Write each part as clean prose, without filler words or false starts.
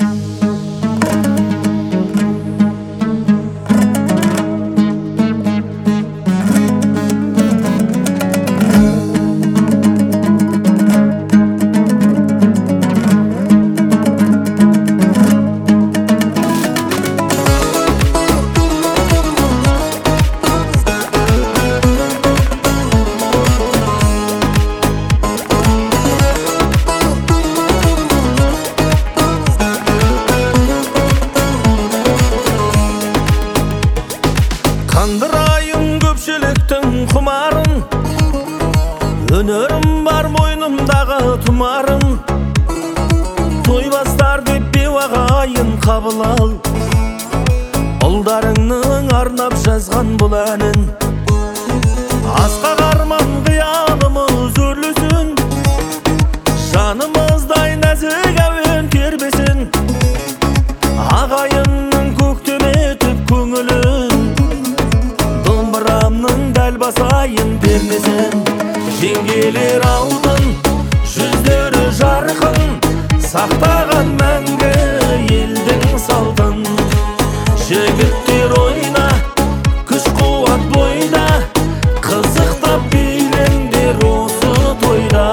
Қандырайын көпшіліктің құмарын, өнерім бар мойнымдағы тұмарым. Тойбастар деп беуағайын қабыл ал, ұлдарыңның арнап жазған бұл әнін. Асқақ арман қиялымыз өрлесін, жанымыздай нәзік әуен тербесін. Ағайынның көктем етіп көңілін, домбырамның дәл басайын пернесін. Жеңгелер алтын, жүздері жарқын, сақтаған мәңгі елдің салтын. Жігіттер ойна, күш қуат бойда, қызықтап билеңдер осы тойда.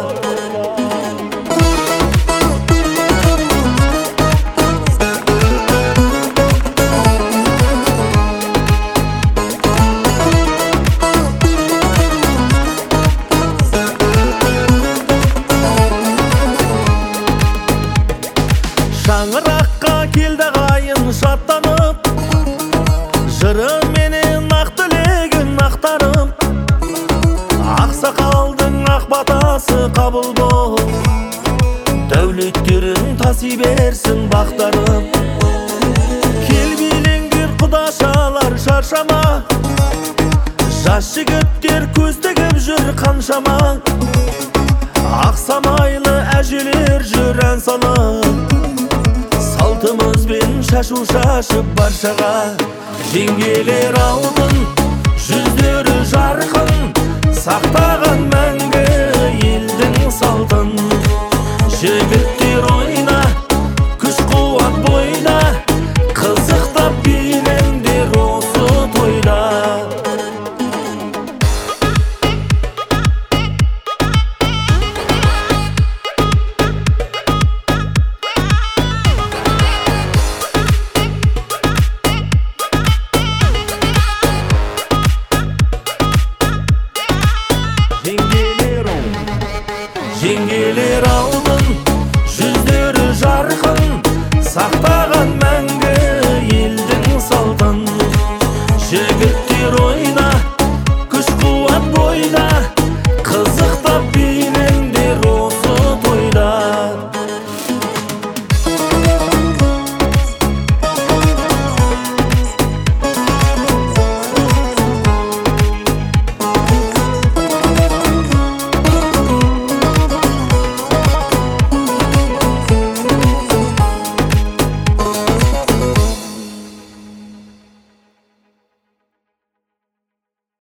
Шаңыраққа келді ағайын шаттанып, жырыменен ақ тілегін ақтарып. Ақсақалдың ақ батасы қабыл бол, дәулеттерін таси берсін бақтарып. Кел билеңдер құдашалар шаршама, жас жігіттер көз тігіп жүр қаншама. Ақ самайлы әжелер жүр ән салып, салтымызбен шашу шашып баршаға. Жеңгелер алтын, жүздері жарқын, сақтаған мәңгі елдің салтын. Жігіт